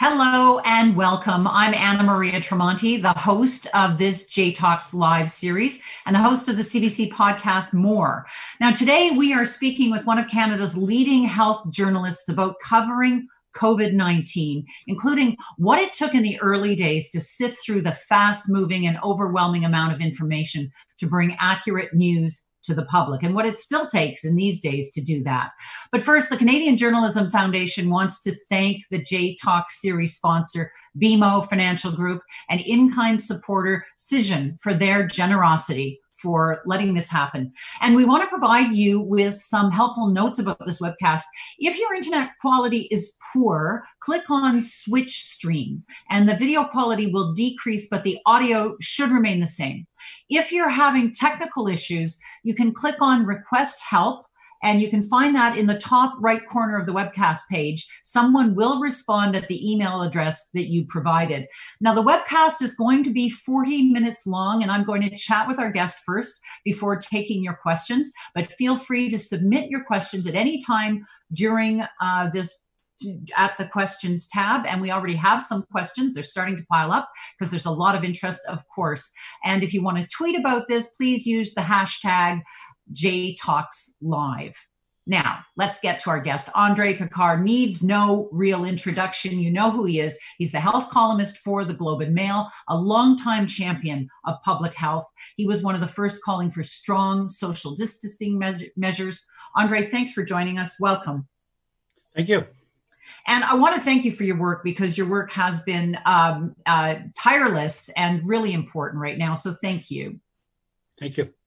Hello and welcome. I'm Anna Maria Tremonti, the host of this J Talks Live series and the host of the CBC podcast More. Now, today we are speaking with one of Canada's leading health journalists about covering COVID-19, including what it took in the early days to sift through the fast-moving and overwhelming amount of information to bring accurate news to the public, and what it still takes in these days to do that. But first, the Canadian Journalism Foundation wants to thank the J Talk series sponsor, BMO Financial Group, and in-kind supporter, Cision, for their generosity for letting this happen. And we want to provide you with some helpful notes about this webcast. If your internet quality is poor, click on Switch Stream, and the video quality will decrease, but the audio should remain the same. If you're having technical issues, you can click on Request Help, and you can find that in the top right corner of the webcast page. Someone will respond at the email address that you provided. Now, the webcast is going to be 40 minutes long, and I'm going to chat with our guest first before taking your questions. But feel free to submit your questions at any time during this at the questions tab. And we already have some questions. They're starting to pile up because there's a lot of interest, of course. And if you want to tweet about this, please use the hashtag JTalksLive. Now, let's get to our guest. Andre Picard needs no real introduction. You know who he is. He's the health columnist for the Globe and Mail, a longtime champion of public health. He was one of the first calling for strong social distancing measures. Andre, thanks for joining us. Welcome. Thank you. And I want to thank you for your work, because your work has been tireless and really important right now. So thank you. Thank you.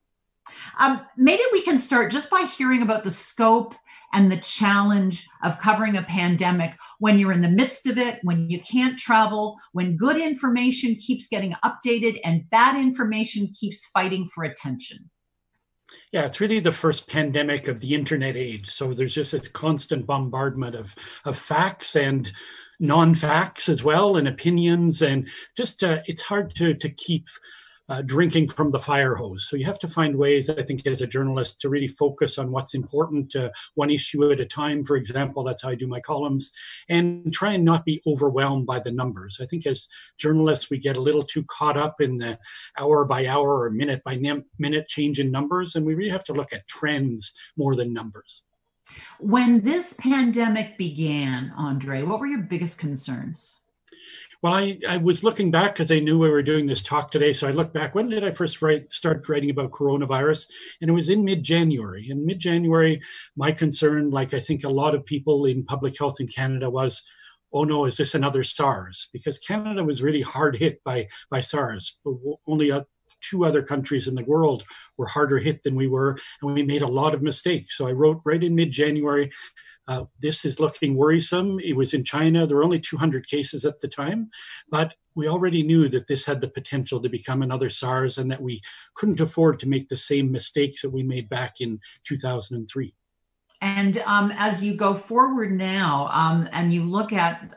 Maybe we can start just by hearing about the scope and the challenge of covering a pandemic when you're in the midst of it, when you can't travel, when good information keeps getting updated and bad information keeps fighting for attention. Yeah, it's really the first pandemic of the internet age. So there's just this constant bombardment of facts and non-facts as well, and opinions, and just it's hard to keep drinking from the fire hose. So you have to find ways, I think, as a journalist, to really focus on what's important, one issue at a time, for example. That's how I do my columns, and try and not be overwhelmed by the numbers. I think as journalists, we get a little too caught up in the hour by hour or minute by minute change in numbers, and we really have to look at trends more than numbers. When this pandemic began, Andre, what were your biggest concerns? Well, I was looking back because I knew we were doing this talk today. So I looked back. When did I first start writing about coronavirus? And it was in mid-January. In mid-January, my concern, like I think a lot of people in public health in Canada, was, oh no, is this another SARS? Because Canada was really hard hit by SARS. Only two other countries in the world were harder hit than we were, and we made a lot of mistakes. So I wrote right in mid-January, this is looking worrisome. It was in China. There were only 200 cases at the time, but we already knew that this had the potential to become another SARS, and that we couldn't afford to make the same mistakes that we made back in 2003. And as you go forward now, and you look at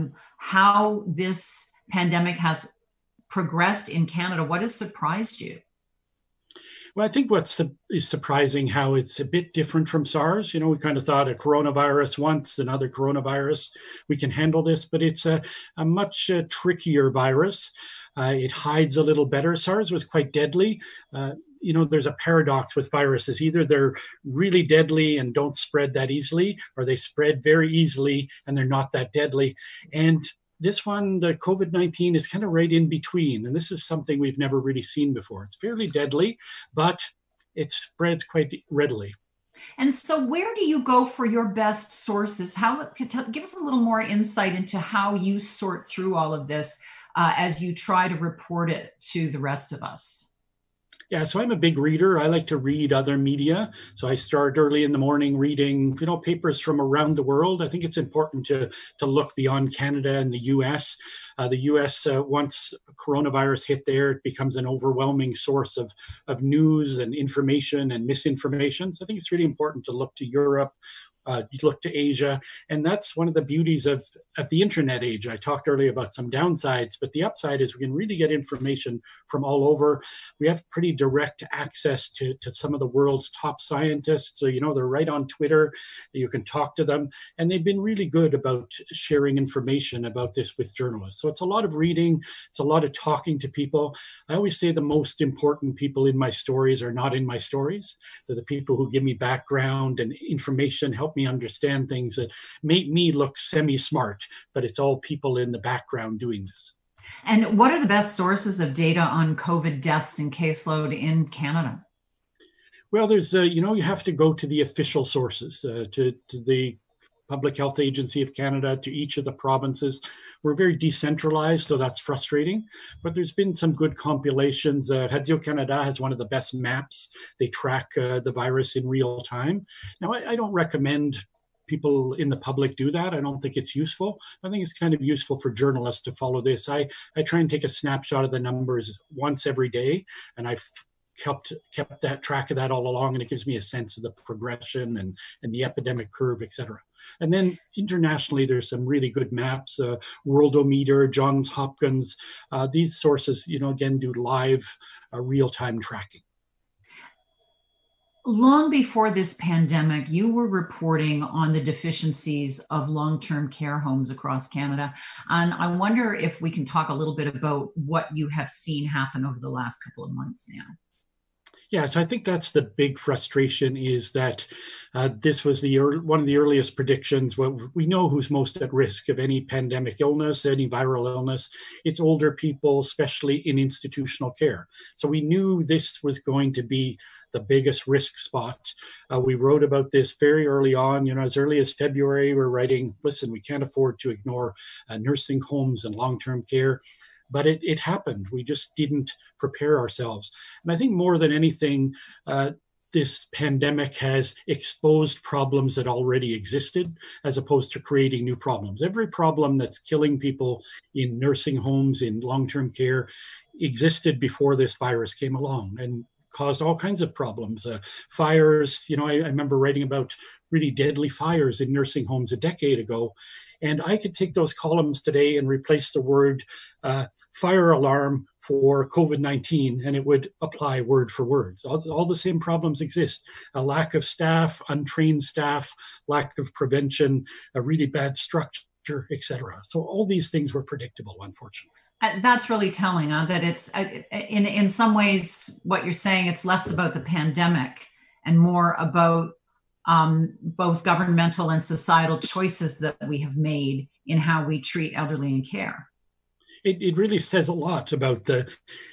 how this pandemic has progressed in Canada, what has surprised you? Well, I think is surprising how it's a bit different from SARS. You know, we kind of thought a coronavirus once, another coronavirus, we can handle this, but it's a much trickier virus. It hides a little better. SARS was quite deadly. You know, there's a paradox with viruses. Either they're really deadly and don't spread that easily, or they spread very easily and they're not that deadly. And this one, the COVID-19, is kind of right in between. And this is something we've never really seen before. It's fairly deadly, but it spreads quite readily. And so where do you go for your best sources? Give us a little more insight into how you sort through all of this as you try to report it to the rest of us. Yeah, so I'm a big reader. I like to read other media. So I start early in the morning reading, papers from around the world. I think it's important to look beyond Canada and the US. The US, once coronavirus hit there, it becomes an overwhelming source of news and information and misinformation. So I think it's really important to look to Europe, You look to Asia, and that's one of the beauties of the internet age. I talked earlier about some downsides, but the upside is we can really get information from all over. We have pretty direct access to some of the world's top scientists. So, they're right on Twitter. You can talk to them, and they've been really good about sharing information about this with journalists. So it's a lot of reading. It's a lot of talking to people. I always say the most important people in my stories are not in my stories. They're the people who give me background and information, help me understand things that make me look semi-smart, but it's all people in the background doing this. And what are the best sources of data on COVID deaths and caseload in Canada? Well, there's, you have to go to the official sources, to the Public Health Agency of Canada, to each of the provinces. We're very decentralized, so that's frustrating. But there's been some good compilations. Radio-Canada has one of the best maps. They track the virus in real time. Now, I don't recommend people in the public do that. I don't think it's useful. I think it's kind of useful for journalists to follow this. I try and take a snapshot of the numbers once every day, and I've kept that track of that all along, and it gives me a sense of the progression and the epidemic curve, et cetera. And then internationally, there's some really good maps, Worldometer, Johns Hopkins. These sources, again, do live real-time tracking. Long before this pandemic, you were reporting on the deficiencies of long-term care homes across Canada. And I wonder if we can talk a little bit about what you have seen happen over the last couple of months now. Yeah, so I think that's the big frustration, is that this was one of the earliest predictions. We know who's most at risk of any pandemic illness, any viral illness. It's older people, especially in institutional care. So we knew this was going to be the biggest risk spot. We wrote about this very early on. As early as February, we're writing, listen, we can't afford to ignore nursing homes and long-term care. But it happened. We just didn't prepare ourselves. And I think more than anything, this pandemic has exposed problems that already existed, as opposed to creating new problems. Every problem that's killing people in nursing homes, in long-term care, existed before this virus came along and caused all kinds of problems. Fires, I remember writing about really deadly fires in nursing homes a decade ago. And I could take those columns today and replace the word fire alarm for COVID-19, and it would apply word for word. All the same problems exist. A lack of staff, untrained staff, lack of prevention, a really bad structure, etc. So all these things were predictable, unfortunately. That's really telling, that it's, in some ways, what you're saying, it's less about the pandemic and more about both governmental and societal choices that we have made in how we treat elderly in care. It really says a lot about the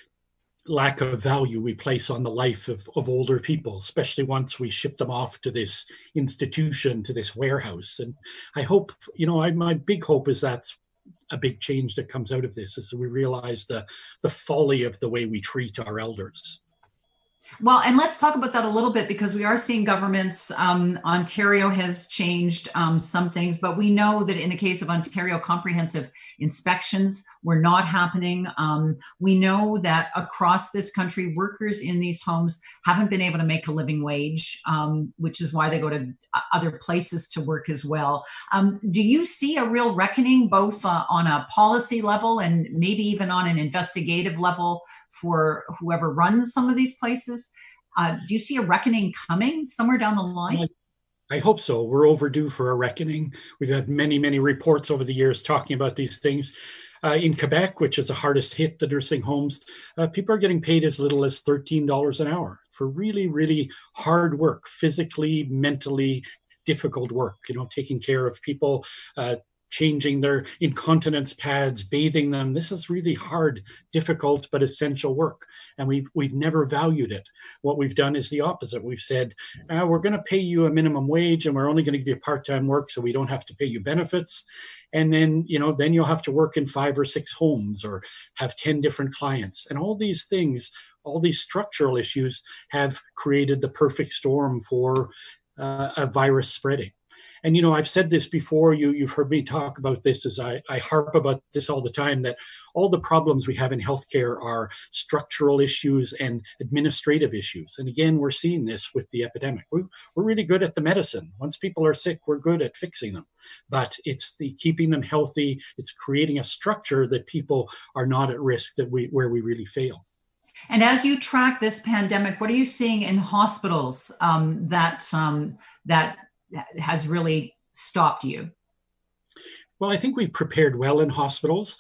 lack of value we place on the life of older people, especially once we ship them off to this institution, to this warehouse. And I hope, my big hope is that's a big change that comes out of this, is that we realize the folly of the way we treat our elders. Well, and let's talk about that a little bit, because we are seeing governments. Ontario has changed some things, but we know that in the case of Ontario, comprehensive inspections were not happening. We know that across this country, workers in these homes haven't been able to make a living wage, which is why they go to other places to work as well. Do you see a real reckoning, both on a policy level and maybe even on an investigative level, for whoever runs some of these places? Do you see a reckoning coming somewhere down the line? I hope so. We're overdue for a reckoning. We've had many, many reports over the years talking about these things. In Quebec, which is the hardest hit, the nursing homes, people are getting paid as little as $13 an hour for really, really hard work, physically, mentally difficult work, taking care of people, changing their incontinence pads, bathing them. This is really hard, difficult, but essential work. And we've never valued it. What we've done is the opposite. We've said, we're going to pay you a minimum wage, and we're only going to give you part-time work so we don't have to pay you benefits. And then, then you'll have to work in 5 or 6 homes or have 10 different clients. And all these things, all these structural issues have created the perfect storm for a virus spreading. And, I've said this before, you've heard me talk about this as I harp about this all the time, that all the problems we have in healthcare are structural issues and administrative issues. And again, we're seeing this with the epidemic. We're really good at the medicine. Once people are sick, we're good at fixing them. But it's the keeping them healthy. It's creating a structure that people are not at risk, where we really fail. And as you track this pandemic, what are you seeing in hospitals that has really stopped you? Well, I think we prepared well in hospitals.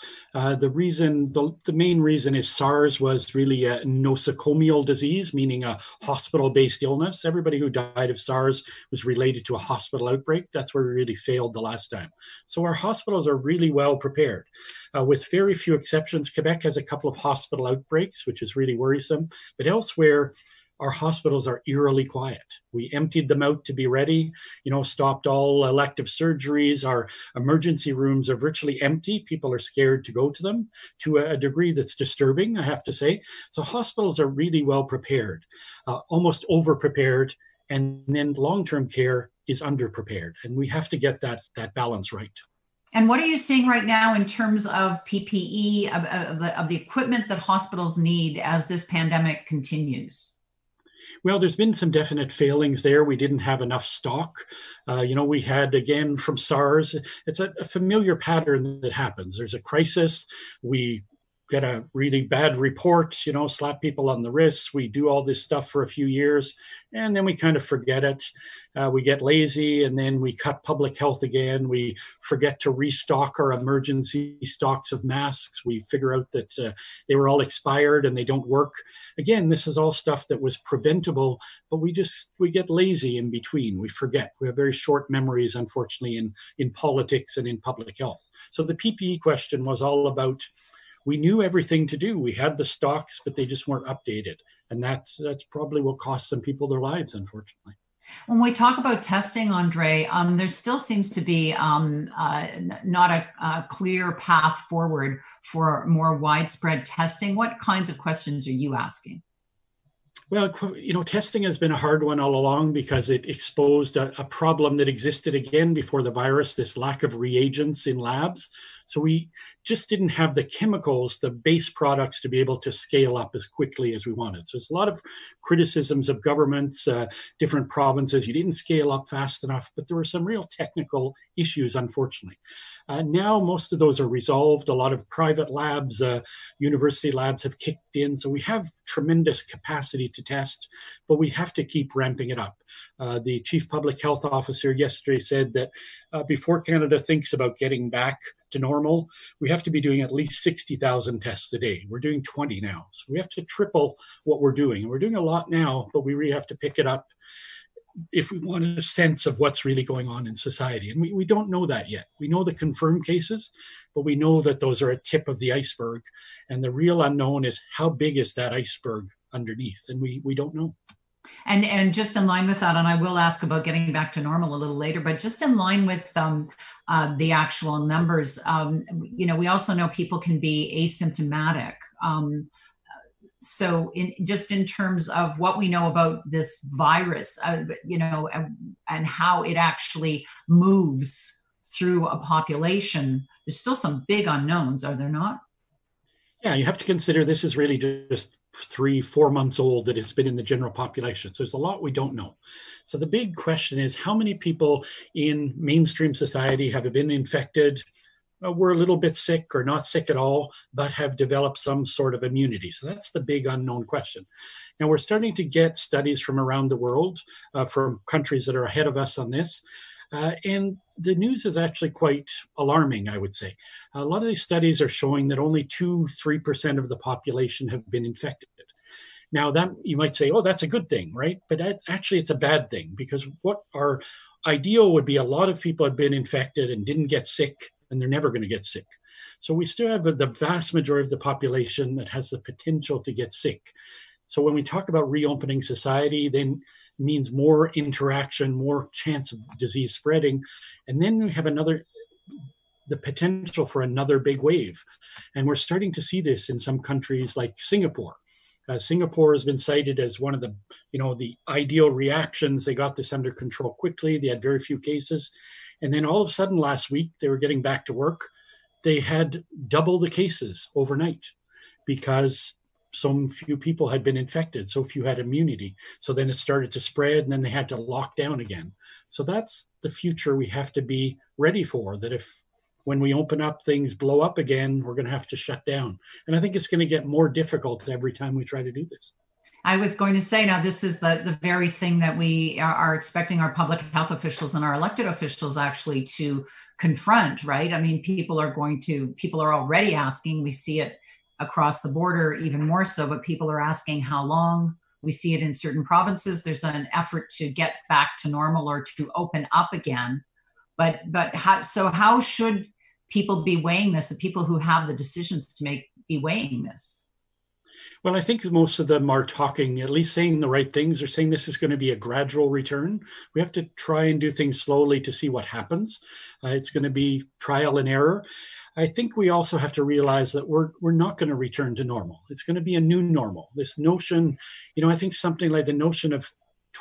The main reason is SARS was really a nosocomial disease, meaning a hospital-based illness. Everybody who died of SARS was related to a hospital outbreak. That's where we really failed the last time. So our hospitals are really well prepared. With very few exceptions, Quebec has a couple of hospital outbreaks, which is really worrisome. But elsewhere, our hospitals are eerily quiet. We emptied them out to be ready, stopped all elective surgeries. Our emergency rooms are virtually empty. People are scared to go to them to a degree that's disturbing, I have to say. So hospitals are really well prepared, almost over-prepared, and then long-term care is underprepared. And we have to get that balance right. And what are you seeing right now in terms of PPE, of the equipment that hospitals need as this pandemic continues? Well, there's been some definite failings there. We didn't have enough stock. We had, again, from SARS, it's a familiar pattern that happens. There's a crisis. We get a really bad report, slap people on the wrists. We do all this stuff for a few years, and then we kind of forget it. We get lazy, and then we cut public health again. We forget to restock our emergency stocks of masks. We figure out that they were all expired and they don't work. Again, this is all stuff that was preventable, but we get lazy in between. We forget. We have very short memories, unfortunately, in politics and in public health. So the PPE question was all about, we knew everything to do. We had the stocks, but they just weren't updated. And that's probably what cost some people their lives, unfortunately. When we talk about testing, Andre, there still seems to be not a clear path forward for more widespread testing. What kinds of questions are you asking? Well, testing has been a hard one all along because it exposed a problem that existed again before the virus, this lack of reagents in labs. So we just didn't have the chemicals, the base products, to be able to scale up as quickly as we wanted. So there's a lot of criticisms of governments, different provinces. You didn't scale up fast enough, but there were some real technical issues, unfortunately. Now most of those are resolved. A lot of private labs, university labs have kicked in. So we have tremendous capacity to test, but we have to keep ramping it up. The Chief Public Health Officer yesterday said that before Canada thinks about getting back to normal, we have to be doing at least 60,000 tests a day. We're doing 20 now. So we have to triple what we're doing. And we're doing a lot now, but we really have to pick it up if we want a sense of what's really going on in society. And we don't know that yet. We know the confirmed cases, but we know that those are a tip of the iceberg. And the real unknown is, how big is that iceberg underneath? And we don't know. And just in line with that, and I will ask about getting back to normal a little later, but just in line with the actual numbers, we also know people can be asymptomatic. So in terms of what we know about this virus, and how it actually moves through a population, there's still some big unknowns, are there not? Yeah, you have to consider this is really just 3-4 months old that it's been in the general population. So there's a lot we don't know. So the big question is, how many people in mainstream society have been infected, were a little bit sick or not sick at all, but have developed some sort of immunity? So that's the big unknown question. Now we're starting to get studies from around the world, from countries that are ahead of us on this. And the news is actually quite alarming, I would say. A lot of these studies are showing that only 2-3% of the population have been infected. Now, that you might say, oh, that's a good thing, right? But actually, it's a bad thing, because what our ideal would be, a lot of people have been infected and didn't get sick, and they're never going to get sick. So we still have the vast majority of the population that has the potential to get sick. So when we talk about reopening society, then means more interaction, more chance of disease spreading. And then we have the potential for another big wave. And we're starting to see this in some countries like Singapore. Singapore has been cited as one of the ideal reactions. They got this under control quickly. They had very few cases. And then all of a sudden last week, they were getting back to work. They had double the cases overnight because so few people had been infected, so few had immunity. So then it started to spread, and then they had to lock down again. So that's the future we have to be ready for, that if when we open up, things blow up again, we're going to have to shut down. And I think it's going to get more difficult every time we try to do this. I was going to say, now this is the very thing that we are expecting our public health officials and our elected officials actually to confront, right? I mean, people are already asking, we see it across the border even more so, but people are asking how long. We see it in certain provinces. There's an effort to get back to normal or to open up again. But how should people be weighing this? The people who have the decisions to make be weighing this? Well, I think most of them are talking, at least saying the right things. They're saying this is going to be a gradual return. We have to try and do things slowly to see what happens. It's going to be trial and error. I think we also have to realize that we're not going to return to normal. It's going to be a new normal. This notion, I think something like the notion of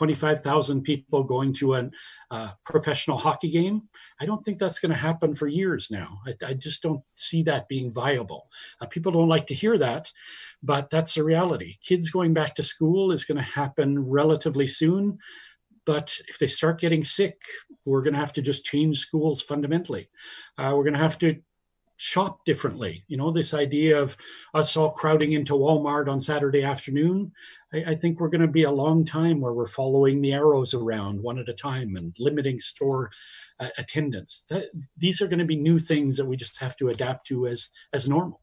25,000 people going to a professional hockey game, I don't think that's going to happen for years now. I just don't see that being viable. People don't like to hear that, but that's the reality. Kids going back to school is going to happen relatively soon. But if they start getting sick, we're going to have to just change schools fundamentally. We're going to have to shop differently. This idea of us all crowding into Walmart on Saturday afternoon, I think we're going to be a long time where we're following the arrows around one at a time and limiting store attendance. These are going to be new things that we just have to adapt to as normal.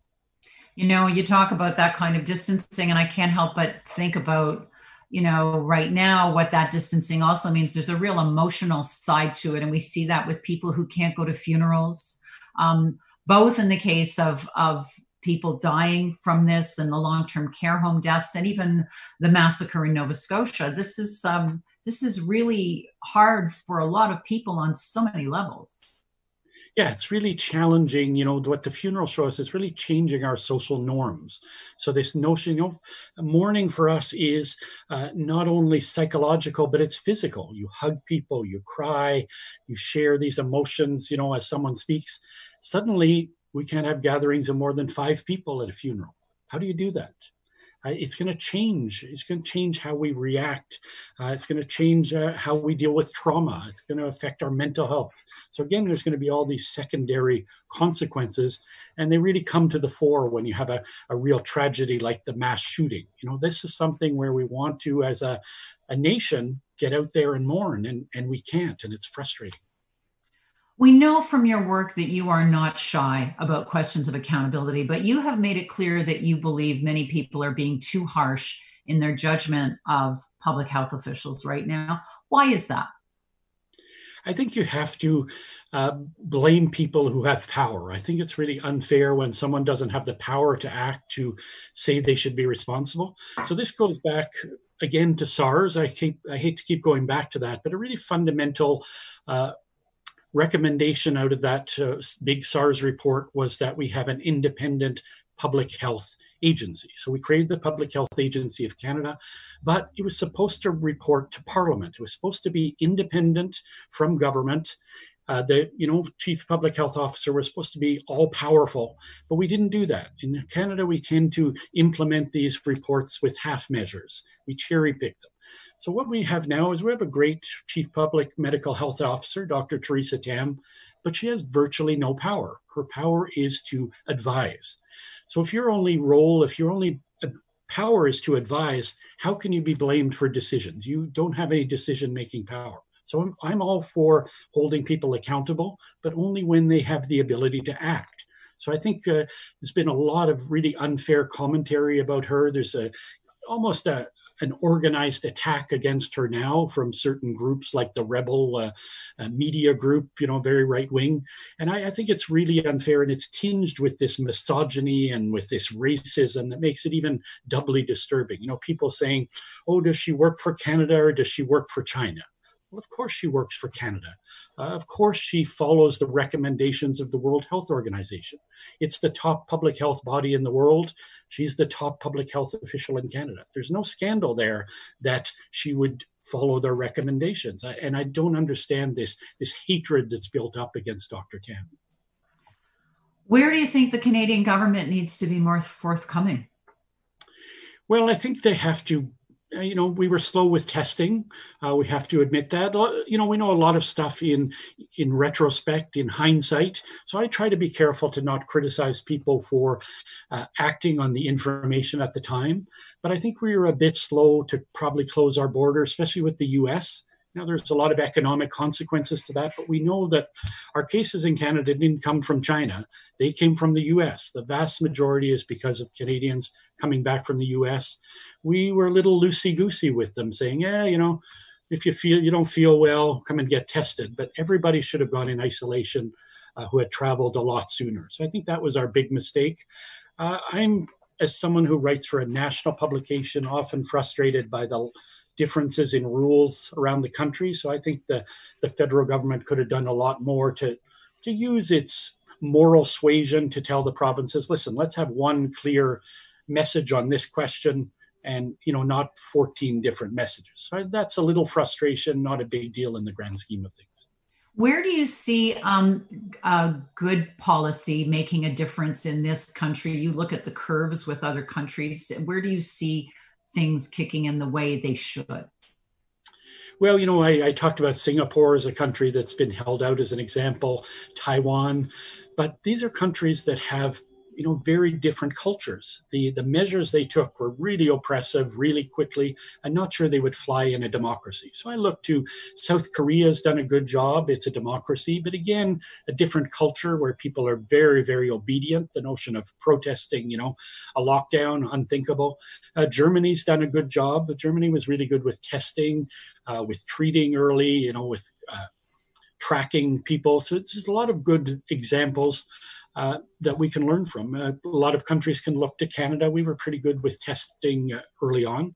You talk about that kind of distancing, and I can't help but think about, right now, what that distancing also means. There's a real emotional side to it. And we see that with people who can't go to funerals, both in the case of people dying from this and the long-term care home deaths, and even the massacre in Nova Scotia. This is really hard for a lot of people on so many levels. Yeah, it's really challenging. What the funeral shows is really changing our social norms. So this notion of mourning for us is not only psychological, but it's physical. You hug people, you cry, you share these emotions, as someone speaks. Suddenly, we can't have gatherings of more than 5 people at a funeral. How do you do that? It's going to change. It's going to change how we react. It's going to change how we deal with trauma. It's going to affect our mental health. So again, there's going to be all these secondary consequences, and they really come to the fore when you have a real tragedy like the mass shooting. This is something where we want to, as a nation, get out there and mourn, and we can't, and it's frustrating. We know from your work that you are not shy about questions of accountability, but you have made it clear that you believe many people are being too harsh in their judgment of public health officials right now. Why is that? I think you have to blame people who have power. I think it's really unfair when someone doesn't have the power to act to say they should be responsible. So this goes back again to SARS. I hate to keep going back to that, but a really fundamental recommendation out of that big SARS report was that we have an independent public health agency. So we created the Public Health Agency of Canada, but it was supposed to report to Parliament. It was supposed to be independent from government. The chief public health officer was supposed to be all powerful, but we didn't do that. In Canada, we tend to implement these reports with half measures. We cherry pick them. So what we have now is we have a great chief public medical health officer, Dr. Theresa Tam, but she has virtually no power. Her power is to advise. So if your only power is to advise, how can you be blamed for decisions? You don't have any decision-making power. So I'm all for holding people accountable, but only when they have the ability to act. So I think there's been a lot of really unfair commentary about her. There's almost an organized attack against her now from certain groups like the Rebel media group, very right wing. And I think it's really unfair, and it's tinged with this misogyny and with this racism that makes it even doubly disturbing. People saying, oh, does she work for Canada or does she work for China? Well, of course she works for Canada. Of course she follows the recommendations of the World Health Organization. It's the top public health body in the world. She's the top public health official in Canada. There's no scandal there that she would follow their recommendations. And I don't understand this hatred that's built up against Dr. Tam. Where do you think the Canadian government needs to be more forthcoming? Well, I think they have to, we were slow with testing. We have to admit that. We know a lot of stuff in retrospect, in hindsight. So I try to be careful to not criticize people for acting on the information at the time. But I think we were a bit slow to probably close our border, especially with the US. Now, there's a lot of economic consequences to that, but we know that our cases in Canada didn't come from China. They came from the US. The vast majority is because of Canadians coming back from the US. We were a little loosey-goosey with them, saying, if you don't feel well, come and get tested. But everybody should have gone in isolation who had traveled a lot sooner. So I think that was our big mistake. I'm, as someone who writes for a national publication, often frustrated by the differences in rules around the country. So I think the federal government could have done a lot more to use its moral suasion to tell the provinces, listen, let's have one clear message on this question and, not 14 different messages. So that's a little frustration, not a big deal in the grand scheme of things. Where do you see a good policy making a difference in this country? You look at the curves with other countries. Where do you see things kicking in the way they should? Well, I talked about Singapore as a country that's been held out as an example, Taiwan, but these are countries that have, very different cultures. The measures they took were really oppressive, really quickly. I'm not sure they would fly in a democracy. So I look to South Korea has done a good job. It's a democracy, but again, a different culture where people are very, very obedient. The notion of protesting, a lockdown, unthinkable. Germany's done a good job, but Germany was really good with testing, with treating early, with tracking people. So there's a lot of good examples that we can learn from. A lot of countries can look to Canada. We were pretty good with testing early on.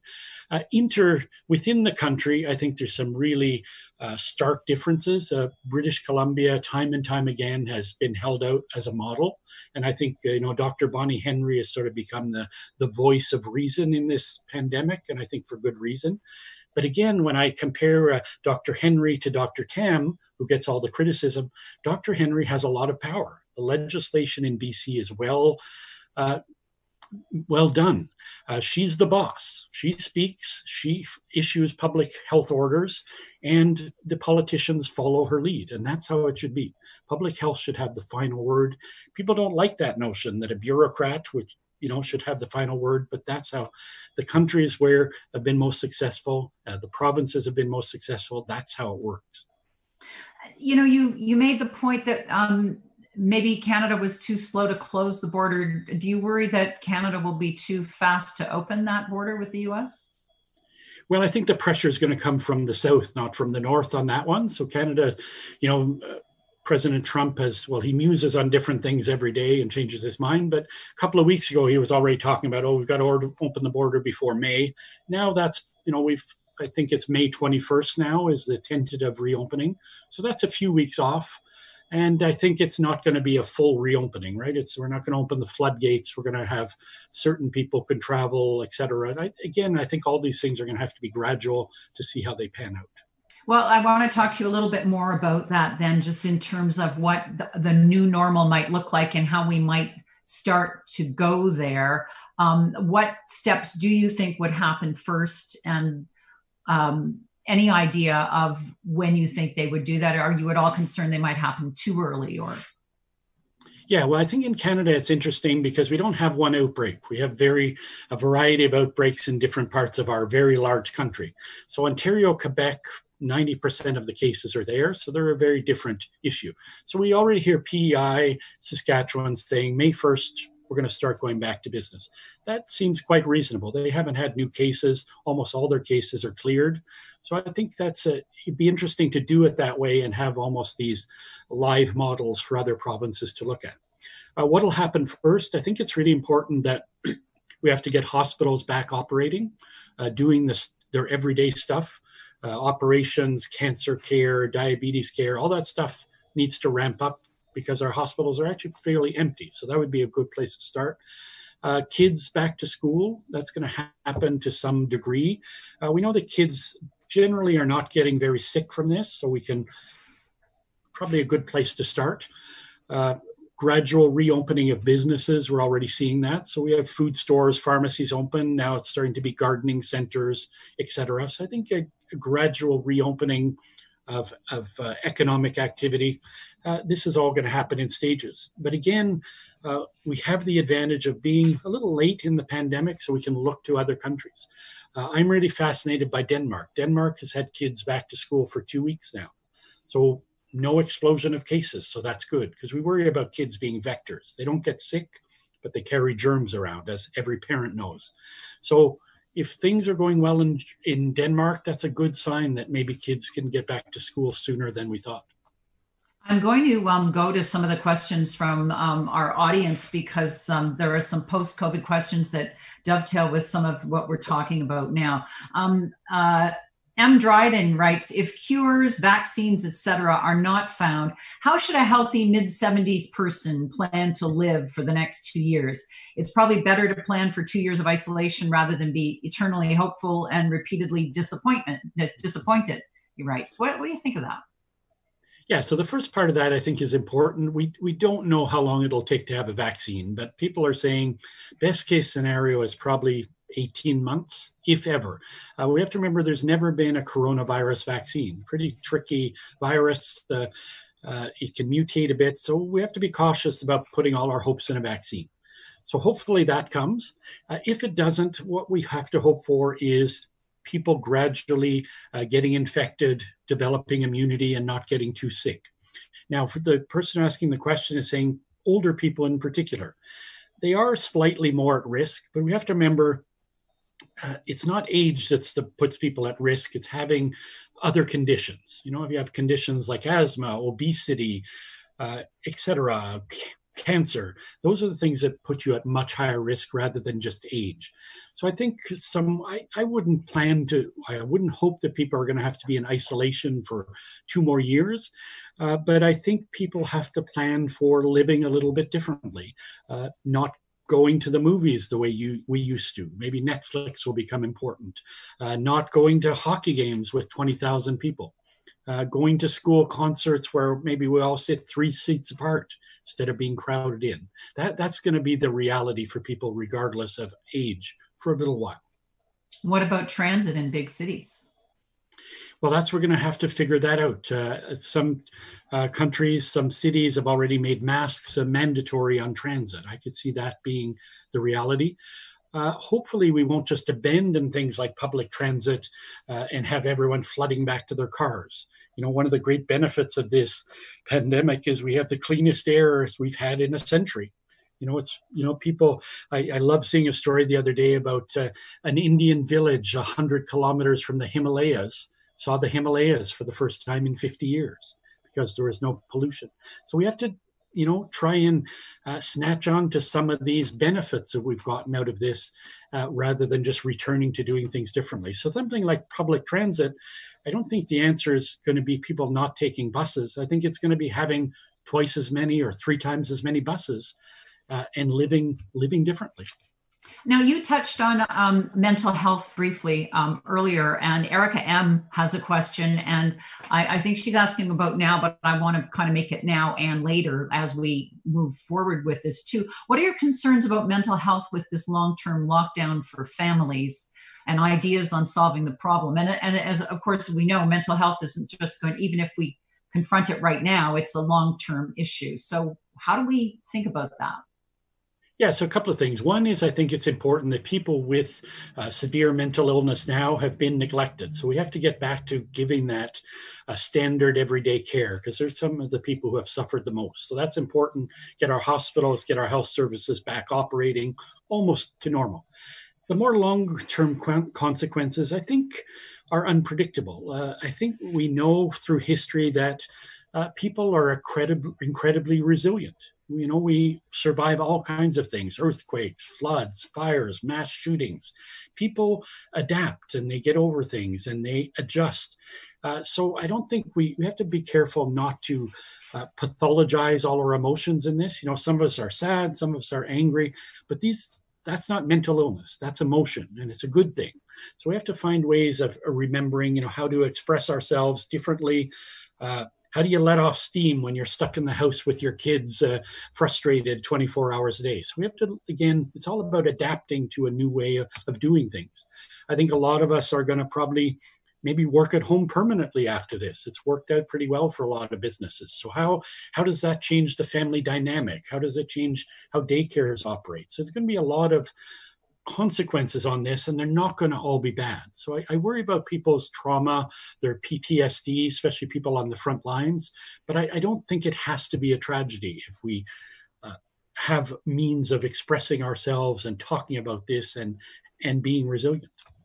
Within the country, I think there's some really stark differences. British Columbia, time and time again, has been held out as a model. And I think, Dr. Bonnie Henry has sort of become the voice of reason in this pandemic, and I think for good reason. But again, when I compare Dr. Henry to Dr. Tam, who gets all the criticism, Dr. Henry has a lot of power. The legislation in BC is well done. She's the boss. She speaks, she issues public health orders, and the politicians follow her lead. And that's how it should be. Public health should have the final word. People don't like that notion that a bureaucrat, which should have the final word, but that's how the countries where have been most successful, the provinces have been most successful. That's how it works. You made the point that maybe Canada was too slow to close the border. Do you worry that Canada will be too fast to open that border with the US? Well, I think the pressure is going to come from the south, not from the north on that one. So Canada, President Trump he muses on different things every day and changes his mind. But a couple of weeks ago, he was already talking about, we've got to open the border before May. Now that's, I think it's May 21st now is the tentative reopening. So that's a few weeks off. And I think it's not going to be a full reopening, right? We're not going to open the floodgates. We're going to have certain people can travel, et cetera. And I think all these things are going to have to be gradual to see how they pan out. Well, I want to talk to you a little bit more about that then, just in terms of what the new normal might look like and how we might start to go there. What steps do you think would happen first? And any idea of when you think they would do that? Are you at all concerned they might happen too early? Yeah, well, I think in Canada, it's interesting because we don't have one outbreak. We have a variety of outbreaks in different parts of our very large country. So Ontario, Quebec, 90% of the cases are there. So they're a very different issue. So we already hear PEI, Saskatchewan saying May 1st, we're going to start going back to business. That seems quite reasonable. They haven't had new cases. Almost all their cases are cleared. So I think it'd be interesting to do it that way and have almost these live models for other provinces to look at. What will happen first? I think it's really important that we have to get hospitals back operating, doing their everyday stuff. operations, cancer care, diabetes care, all that stuff needs to ramp up because our hospitals are actually fairly empty. So that would be a good place to start. Kids back to school, that's going to happen to some degree. We know that kids generally are not getting very sick from this, so we can probably a good place to start. Gradual reopening of businesses, we're already seeing that. So we have food stores, pharmacies open. Now it's starting to be gardening centers, etc. So I think a gradual reopening of economic activity. This is all going to happen in stages. But again, we have the advantage of being a little late in the pandemic, so we can look to other countries. I'm really fascinated by Denmark. Denmark has had kids back to school for 2 weeks now. So no explosion of cases. So that's good because we worry about kids being vectors. They don't get sick, but they carry germs around, as every parent knows. So if things are going well in Denmark, that's a good sign that maybe kids can get back to school sooner than we thought. I'm going to go to some of the questions from our audience because there are some post-COVID questions that dovetail with some of what we're talking about now. M. Dryden writes, if cures, vaccines, etc., are not found, how should a healthy mid-70s person plan to live for the next 2 years? It's probably better to plan for 2 years of isolation rather than be eternally hopeful and repeatedly disappointed, he writes. What do you think of that? Yeah, so the first part of that I think is important. We don't know how long it'll take to have a vaccine, but people are saying best case scenario is probably 18 months, if ever. We have to remember there's never been a coronavirus vaccine. Pretty tricky virus. It can mutate a bit. So we have to be cautious about putting all our hopes in a vaccine. So hopefully that comes. If it doesn't, what we have to hope for is people gradually getting infected, developing immunity, and not getting too sick. Now, for the person asking the question is saying older people in particular, they are slightly more at risk, but we have to remember it's not age that puts people at risk. It's having other conditions. You know, if you have conditions like asthma, obesity, etc., cancer, those are the things that put you at much higher risk rather than just age. So I think I wouldn't hope that people are going to have to be in isolation for 2 more years. But I think people have to plan for living a little bit differently, not going to the movies the way we used to. Maybe Netflix will become important. Not going to hockey games with 20,000 people. Going to school concerts where maybe we all sit 3 seats apart instead of being crowded in. That's going to be the reality for people regardless of age for a little while. What about transit in big cities? Well, we're going to have to figure that out. Some countries, some cities have already made masks mandatory on transit. I could see that being the reality. Hopefully, we won't just abandon things like public transit and have everyone flooding back to their cars. You know, one of the great benefits of this pandemic is we have the cleanest air we've had in a century. People, I love seeing a story the other day about an Indian village 100 kilometers from the Himalayas saw the Himalayas for the first time in 50 years because there was no pollution. So we have to, try and snatch on to some of these benefits that we've gotten out of this rather than just returning to doing things differently. So something like public transit, I don't think the answer is going to be people not taking buses. I think it's going to be having twice as many or 3 times as many buses and living differently. Now, you touched on mental health briefly earlier, and Erica M. has a question, and I think she's asking about now, but I want to kind of make it now and later as we move forward with this too. What are your concerns about mental health with this long-term lockdown for families and ideas on solving the problem? And as of course we know, mental health isn't just going, even if we confront it right now, it's a long-term issue. So how do we think about that? Yeah, so a couple of things. One is I think it's important that people with severe mental illness now have been neglected. So we have to get back to giving that standard everyday care because there's some of the people who have suffered the most. So that's important. Get our hospitals, get our health services back operating almost to normal. The more longer-term consequences, I think, are unpredictable. I think we know through history that people are incredibly resilient. We survive all kinds of things: earthquakes, floods, fires, mass shootings. People adapt and they get over things and they adjust. So I don't think we have to be careful not to pathologize all our emotions in this. Some of us are sad, some of us are angry, but that's not mental illness. That's emotion, and it's a good thing. So we have to find ways of remembering, how to express ourselves differently. How do you let off steam when you're stuck in the house with your kids, frustrated 24 hours a day? So we have to, again, it's all about adapting to a new way of doing things. I think a lot of us are going to probably maybe work at home permanently after this. It's worked out pretty well for a lot of businesses. So how does that change the family dynamic? How does it change how daycares operate? So there's going to be a lot of consequences on this, and they're not going to all be bad. So I worry about people's trauma, their PTSD, especially people on the front lines. But I don't think it has to be a tragedy if we have means of expressing ourselves and talking about this and being resilient.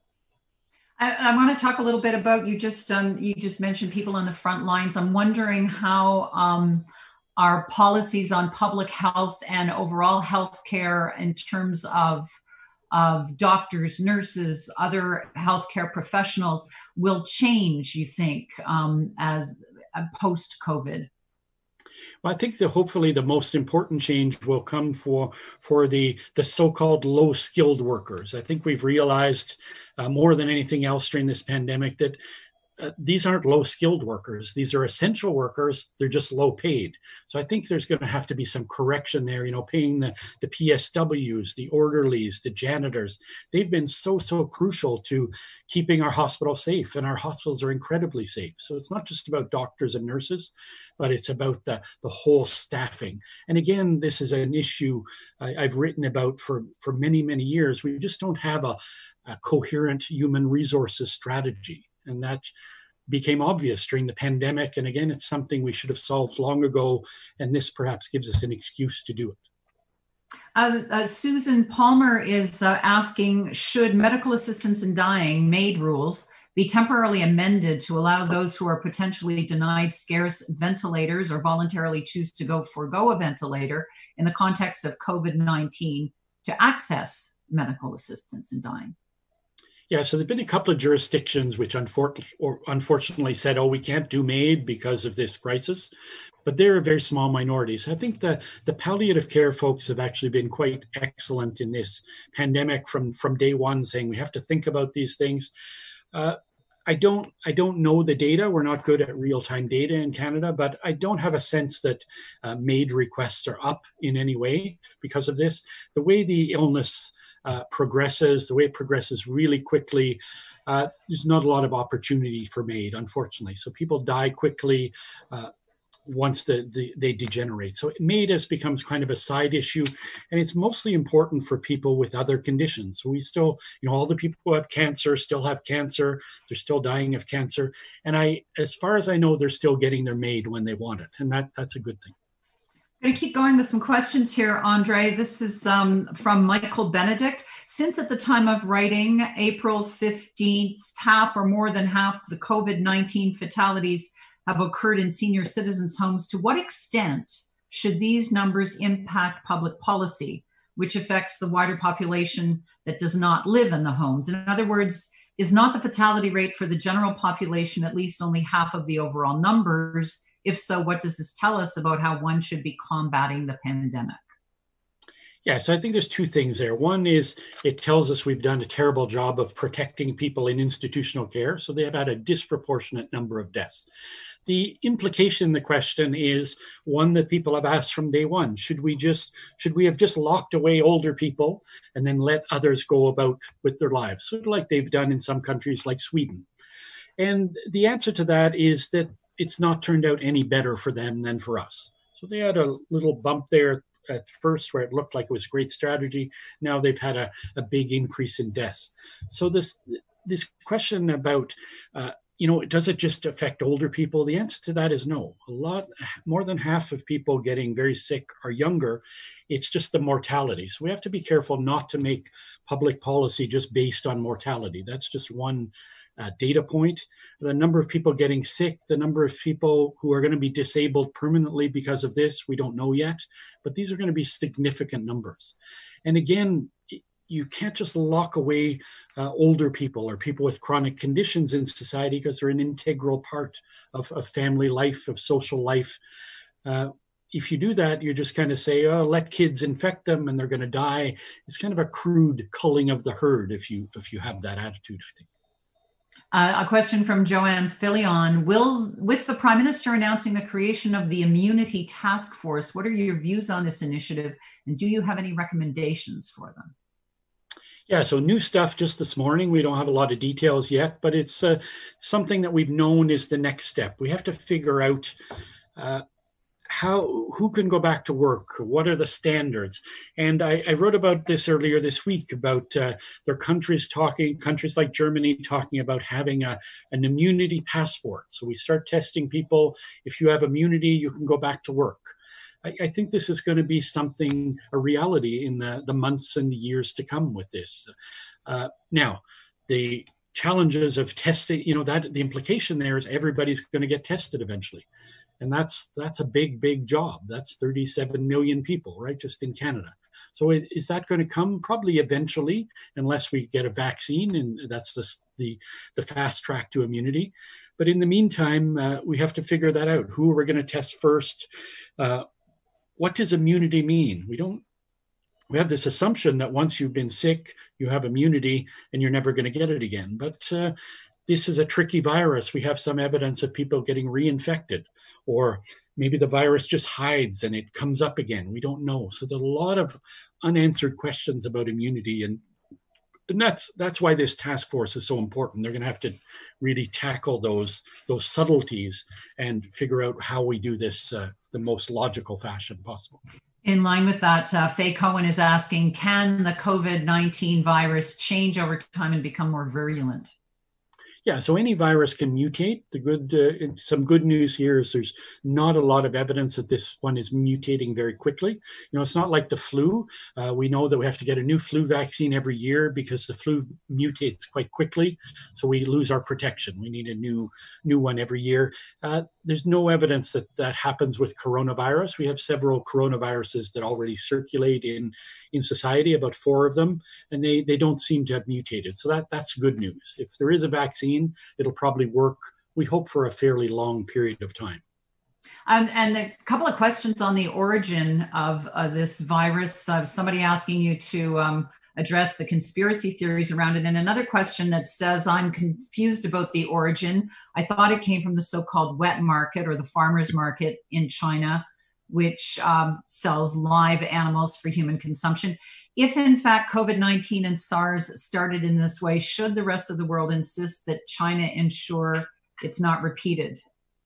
I want to talk a little bit about, you just mentioned people on the front lines. I'm wondering how our policies on public health and overall healthcare in terms of doctors, nurses, other healthcare professionals will change, you think, as post-COVID? Well, I think that hopefully the most important change will come for the so-called low-skilled workers. I think we've realized more than anything else during this pandemic that these aren't low-skilled workers. These are essential workers. They're just low paid. So I think there's going to have to be some correction there, paying the PSWs, the orderlies, the janitors. They've been so crucial to keeping our hospital safe, and our hospitals are incredibly safe. So it's not just about doctors and nurses, but it's about the whole staffing. And again, this is an issue I've written about for many, many years. We just don't have a coherent human resources strategy. And that became obvious during the pandemic. And again, it's something we should have solved long ago. And this perhaps gives us an excuse to do it. Susan Palmer is asking, should medical assistance in dying MAID rules be temporarily amended to allow those who are potentially denied scarce ventilators or voluntarily choose to forego a ventilator in the context of COVID-19 to access medical assistance in dying? Yeah, so there've been a couple of jurisdictions which unfortunately said, we can't do MAID because of this crisis, but they're a very small minority. So I think the palliative care folks have actually been quite excellent in this pandemic from day one, saying we have to think about these things. I don't know the data. We're not good at real-time data in Canada, but I don't have a sense that MAID requests are up in any way because of this. The way the illness progresses, the way it progresses really quickly, there's not a lot of opportunity for MAID, unfortunately. So people die quickly once they degenerate. So MAID becomes kind of a side issue, and it's mostly important for people with other conditions. So we still, all the people who have cancer still have cancer. They're still dying of cancer. And as far as I know, they're still getting their MAID when they want it. And that's a good thing. I'm going to keep going with some questions here, Andre. This is from Michael Benedict. Since at the time of writing, April 15th, half or more than half of the COVID-19 fatalities have occurred in senior citizens' homes, to what extent should these numbers impact public policy, which affects the wider population that does not live in the homes? In other words, is not the fatality rate for the general population at least only half of the overall numbers? If so, what does this tell us about how one should be combating the pandemic? Yeah, so I think there's two things there. One is it tells us we've done a terrible job of protecting people in institutional care. So they have had a disproportionate number of deaths. The implication in the question is one that people have asked from day one. Should we have just locked away older people and then let others go about with their lives, sort of like they've done in some countries like Sweden? And the answer to that is that it's not turned out any better for them than for us. So they had a little bump there at first where it looked like it was a great strategy. Now they've had a big increase in deaths. So this question about, does it just affect older people? The answer to that is no. A lot more than half of people getting very sick are younger. It's just the mortality. So we have to be careful not to make public policy just based on mortality. That's just one data point. The number of people getting sick, the number of people who are going to be disabled permanently because of this, we don't know yet, but these are going to be significant numbers. And again, you can't just lock away older people or people with chronic conditions in society because they're an integral part of family life, of social life. If you do that, you just kind of say, oh, let kids infect them and they're going to die. It's kind of a crude culling of the herd if you have that attitude, I think. A question from Joanne Filion. With the Prime Minister announcing the creation of the Immunity Task Force, what are your views on this initiative, and do you have any recommendations for them? Yeah, so new stuff just this morning. We don't have a lot of details yet, but it's something that we've known is the next step. We have to figure out who can go back to work, what are the standards. And I wrote about this earlier this week about their countries like Germany talking about having an immunity passport. So we start testing people. If you have immunity, you can go back to work. I think this is going to be a reality in the months and the years to come with this. Now, the challenges of testing, that the implication there is everybody's going to get tested eventually. And that's a big, big job. That's 37 million people, right, just in Canada. So is that going to come? Probably eventually, unless we get a vaccine, and that's the fast track to immunity. But in the meantime, we have to figure that out. Who are we going to test first? What does immunity mean? We have this assumption that once you've been sick, you have immunity and you're never going to get it again. But this is a tricky virus. We have some evidence of people getting reinfected, or maybe the virus just hides and it comes up again. We don't know. So there's a lot of unanswered questions about immunity, and that's why this task force is so important. They're going to have to really tackle those subtleties and figure out how we do this the most logical fashion possible. In line with that, Faye Cohen is asking, can the COVID-19 virus change over time and become more virulent? Yeah, so any virus can mutate. Some good news here is there's not a lot of evidence that this one is mutating very quickly. It's not like the flu. We know that we have to get a new flu vaccine every year because the flu mutates quite quickly. So we lose our protection. We need a new one every year. There's no evidence that happens with coronavirus. We have several coronaviruses that already circulate in society, about 4 of them, and they don't seem to have mutated. So that's good news. If there is a vaccine, it'll probably work, we hope, for a fairly long period of time. And a couple of questions on the origin of this virus. Somebody asking you to address the conspiracy theories around it. And another question that says, I'm confused about the origin. I thought it came from the so-called wet market or the farmer's market in China, which sells live animals for human consumption. If in fact COVID-19 and SARS started in this way, should the rest of the world insist that China ensure it's not repeated?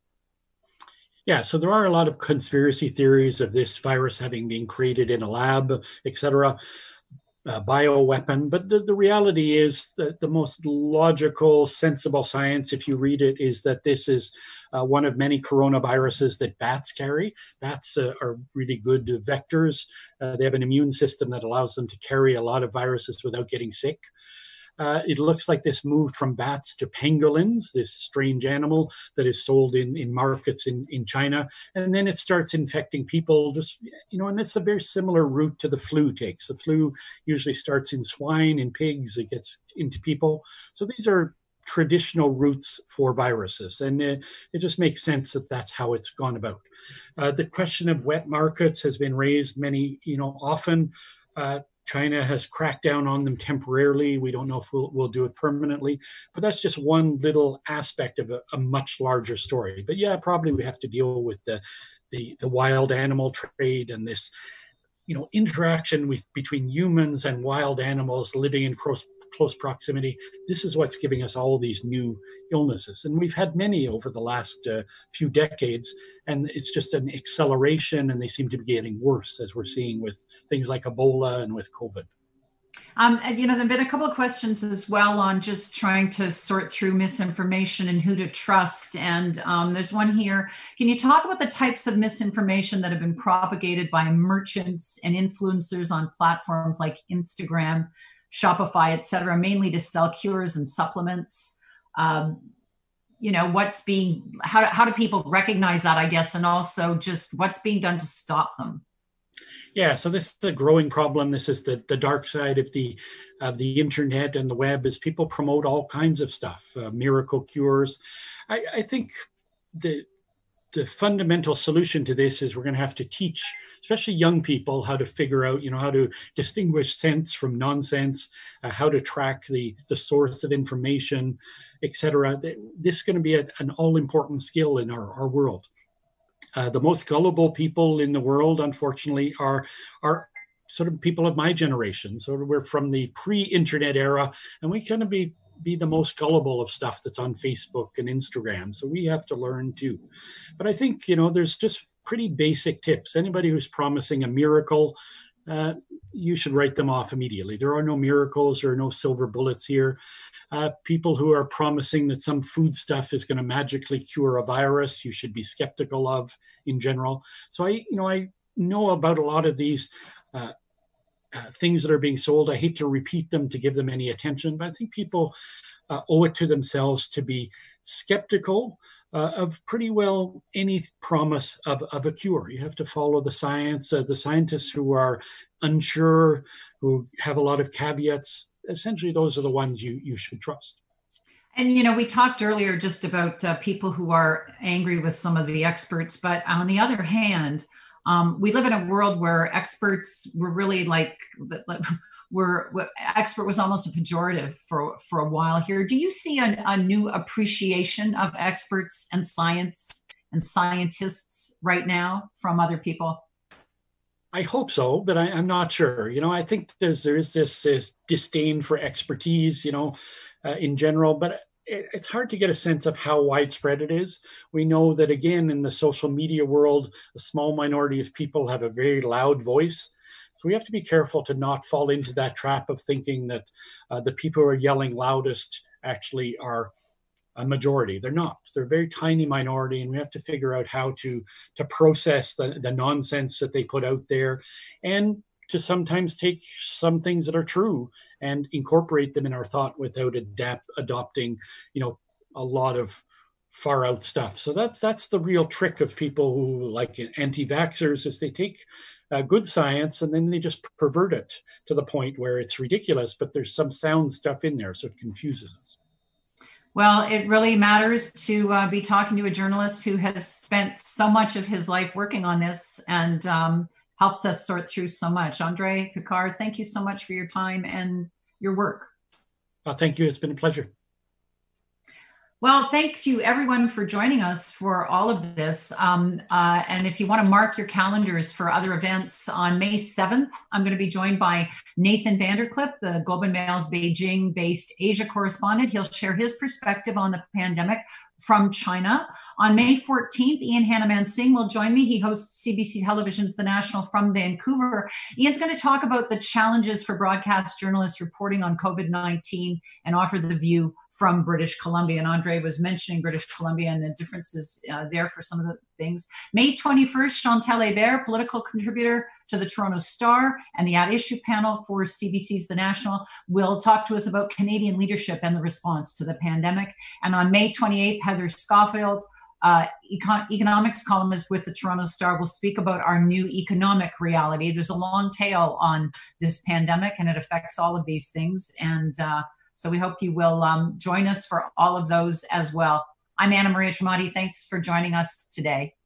Yeah, so there are a lot of conspiracy theories of this virus having been created in a lab, etc., bioweapon. But the reality is that the most logical, sensible science, if you read it, is that this is one of many coronaviruses that bats carry. Bats are really good vectors. They have an immune system that allows them to carry a lot of viruses without getting sick. It looks like this moved from bats to pangolins, this strange animal that is sold in markets in China. And then it starts infecting people and it's a very similar route to the flu takes. The flu usually starts in swine, in pigs, it gets into people. So these are traditional routes for viruses. And it just makes sense that that's how it's gone about. The question of wet markets has been raised often. China has cracked down on them temporarily. We don't know if we'll do it permanently, but that's just one little aspect of a much larger story. But yeah, probably we have to deal with the wild animal trade and this, interaction between humans and wild animals living in close proximity. This is what's giving us all these new illnesses. And we've had many over the last few decades, and it's just an acceleration, and they seem to be getting worse, as we're seeing with things like Ebola and with COVID. There have been a couple of questions as well on just trying to sort through misinformation and who to trust. And there's one here. Can you talk about the types of misinformation that have been propagated by merchants and influencers on platforms like Instagram, Shopify, et cetera, mainly to sell cures and supplements? how do people recognize that, I guess, and also just what's being done to stop them? Yeah, so this is a growing problem. This is the dark side of the internet and the web, is people promote all kinds of stuff, miracle cures. I think the fundamental solution to this is we're going to have to teach, especially young people, how to figure out, how to distinguish sense from nonsense, how to track the source of information, etc. This is going to be an all-important skill in our world. The most gullible people in the world, unfortunately, are sort of people of my generation. So we're from the pre-internet era, and we kind of be the most gullible of stuff that's on Facebook and Instagram. So we have to learn too. But I think, there's just pretty basic tips. Anybody who's promising a miracle, you should write them off immediately. There are no miracles. There are no silver bullets here. People who are promising that some food stuff is going to magically cure a virus, you should be skeptical of in general. So I know about a lot of these things that are being sold. I hate to repeat them to give them any attention, but I think people owe it to themselves to be skeptical of pretty well any promise of a cure. You have to follow the science. The scientists who are unsure, who have a lot of caveats, essentially those are the ones you should trust. And, we talked earlier just about people who are angry with some of the experts, but on the other hand, we live in a world where experts were really expert was almost a pejorative for a while here. Do you see a new appreciation of experts and science and scientists right now from other people? I hope so, but I'm not sure. I think there is this disdain for expertise, in general, but it's hard to get a sense of how widespread it is. We know that, again, in the social media world, a small minority of people have a very loud voice. So we have to be careful to not fall into that trap of thinking that the people who are yelling loudest actually are a majority. They're not. They're a very tiny minority, and we have to figure out how to process the nonsense that they put out there, and to sometimes take some things that are true and incorporate them in our thought without adopting, a lot of far out stuff. So that's the real trick of people who like anti-vaxxers, is they take good science and then they just pervert it to the point where it's ridiculous, but there's some sound stuff in there, so it confuses us. Well, it really matters to be talking to a journalist who has spent so much of his life working on this and helps us sort through so much. Andre Picard, thank you so much for your time and your work. Thank you. It's been a pleasure. Well, thanks you everyone for joining us for all of this. And if you want to mark your calendars for other events, on May 7th, I'm going to be joined by Nathan Vanderclip, the Globe and Mail's Beijing-based Asia correspondent. He'll share his perspective on the pandemic from China. On May 14th, Ian Hanaman-Singh will join me. He hosts CBC Television's The National from Vancouver. Ian's going to talk about the challenges for broadcast journalists reporting on COVID-19 and offer the view from British Columbia. And Andre was mentioning British Columbia and the differences there for some of the things. May 21st, Chantal Hébert, political contributor to the Toronto Star and the At Issue panel for CBC's The National, will talk to us about Canadian leadership and the response to the pandemic. And on May 28th, Heather Schofield, economics columnist with the Toronto Star, will speak about our new economic reality. There's a long tail on this pandemic and it affects all of these things. And so we hope you will join us for all of those as well. I'm Anna Maria Tremonti. Thanks for joining us today.